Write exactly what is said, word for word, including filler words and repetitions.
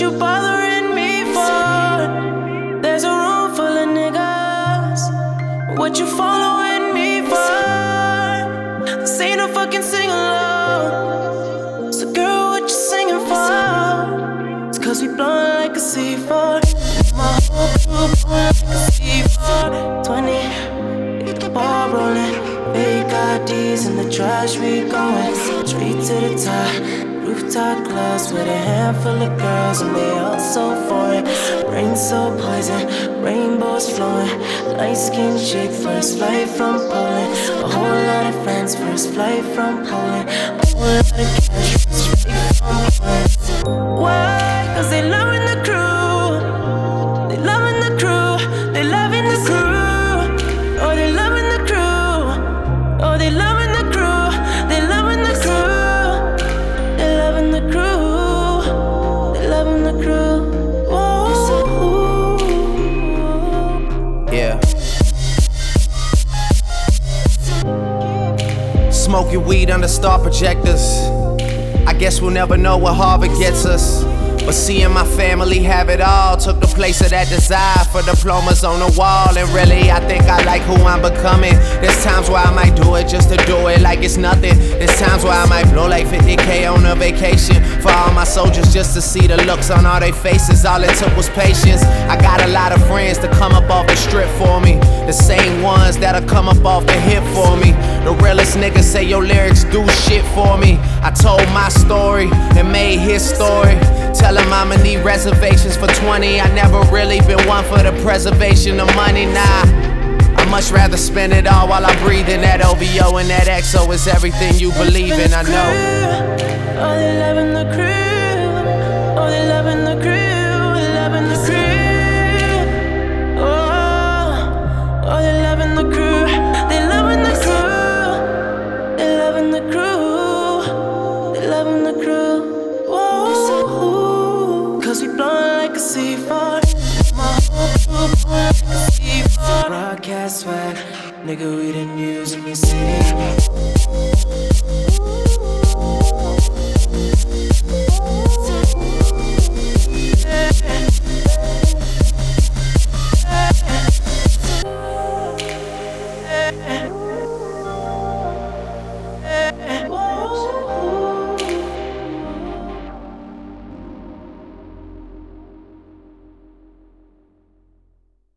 you bothering me for? There's a room full of niggas. What you following me for? This ain't no fucking sing along. So girl, what you singing for? It's cause we blowin' like a C four. My whole crew blowin' like a C four. Twenty, get the ball rollin'. Fake I Ds in the trash, we going straight to the top. Rooftop clubs with a handful of girls and they all so foreign. Rain so poison, rainbows flowing. Light skinned chick, first flight from Poland. A whole lot of friends, first flight from Poland. A whole lot of cash, first flight from Poland. Why? Cause they loving the crew. They loving the crew. They loving the crew. Oh, they loving the crew. Oh, they loving the crew. They loving the crew. They loving the crew. They loving the crew. Whoa. Yeah. Smoking weed under star projectors. I guess we'll never know what Harvard gets us. But seeing my family have it all took the place of that desire for diplomas on the wall. And really, I think I like who I'm becoming. There's times where I might do it just to do it like it's nothing. There's times where I might blow like fifty K on a vacation for all my soldiers just to see the looks on all their faces. All it took was patience. I got a lot of friends to come up off the strip for me. The same ones that'll come up off the hip for me. The realest niggas say your lyrics do shit for me. I told my story and made his story. Tell him I'ma need reservations for twenty. I never really been one for the preservation of money, nah. I much rather spend it all while I'm breathing. That O V O and that X O is everything you believe in, I know. Oh, they loving the crew. Oh, they loving the crew. They loving the crew. Oh, oh, they loving the crew. They loving the crew. They loving the crew. They loving the crew. Whoa. Cause we blowin' like a C four. My whole crew blowin' like a C four. Broadcast swag, nigga, we the news in the city.